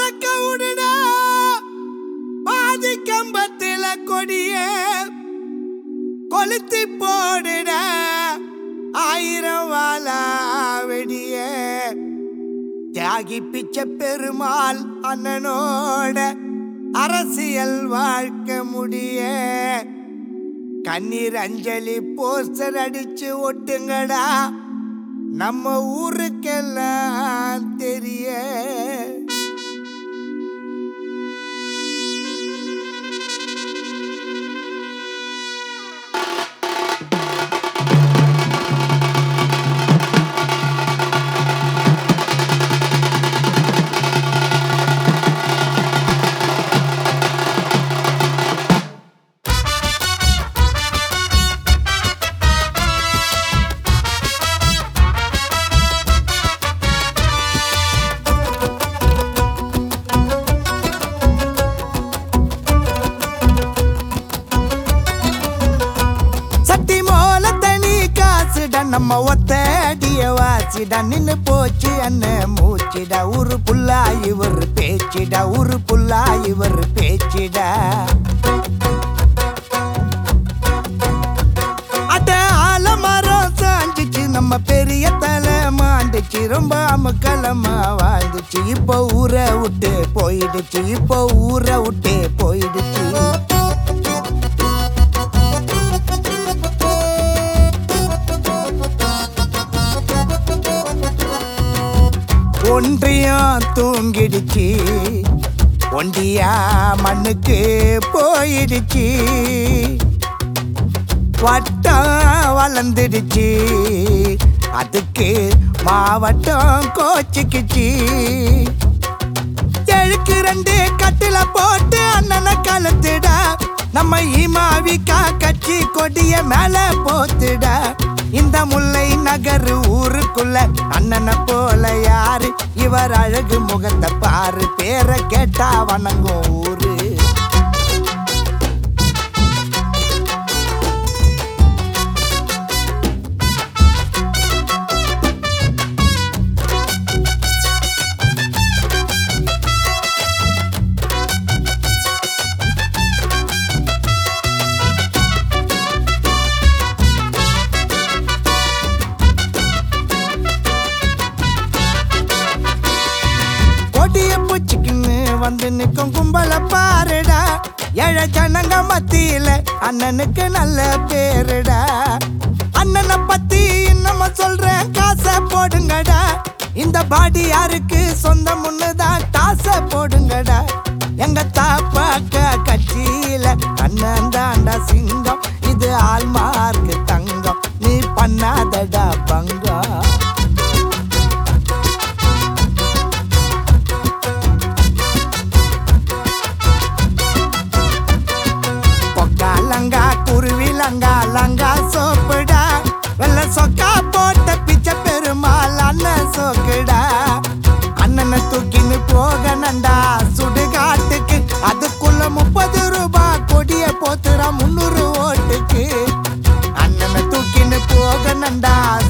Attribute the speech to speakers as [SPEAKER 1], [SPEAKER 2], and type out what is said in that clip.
[SPEAKER 1] பறக்க விடுடா பாதி கம்பத்தில கொடிய கொளுத்தி போடுட 1000 வாழா வெடிய தியாகி பிச்சை பெருமாள் அண்ணனோட அரசியல் வாழ்க்கை முடிய கண்ணீர் அஞ்சலி போஸ்டர் அடிச்சு ஒட்டுங்கடா நம்ம ஊருக்கெல்லாம் தெரிய நம்ம ஒத்தடிய வாசிடா நின்னு போச்சு அண்ணன் மூச்சிடா ஊரு புல்லா இவர் பேச்சிடா ஊரு புல்லா இவர் பேச்சிடா அட ஆலமரம் சாஞ்சிச்சு நம்ம பெரிய தலை மாண்டுச்சு ரொம்ப அமக்கலமா வாழ்ந்துச்சு இப்போ ஊரை விட்டு போயிடுச்சு இப்போ ஊரை விட்டு போயிடுச்சு ஒன்றியம் தூங்கிடுச்சு ஒண்டியா மண்ணுக்கு போயிடுச்சு வட்டம் வளர்ந்துடுச்சு அதுக்கு மாவட்டம் கோச்சிக்குச்சு எழுக்கு 2 கட்டில போட்டு அண்ணனை கலத்துடா நம்ம ஈமாவிக்கா கட்சி கொடிய மேல போத்துடா இந்த முல்லை நகர் ஊருக்குள்ள அண்ணனை போல யாரு இவர் அழகு முகத்தை பாரு பேரை கேட்டா வணங்கும் ஊரு வந்து நிற்கும் கும்பல பாருடா ஏழை ஜனங்க மத்தியில அண்ணனுக்கு நல்ல பேருடா அண்ணனை பத்தி நம்ம சொல்றேன் காசை போடுங்கடா இந்த பாடி யாருக்கு சொந்த முன்னுதான் காசை போடுங்கடா எங்க தாப்பாக்க கட்சியில அண்ணன் தாண்டா சிங்கம் இது ஆல்மார்க்கு தங்கம் நீ பண்ணாதடா பங்கம் லங்கா குருவி லங்கா லங்கா சோப்புடா வெள்ள சொக்கா போட்ட பிச்சை பெருமாள் அண்ணன் சோக்குடா அண்ணனை தூக்கின்னு போக நண்டா சுடுகாட்டுக்கு அதுக்குள்ள 30 ரூபாய் கொடிய போத்துறா 300 ஓட்டுக்கு அண்ணனை தூக்கின்னு போக நண்டா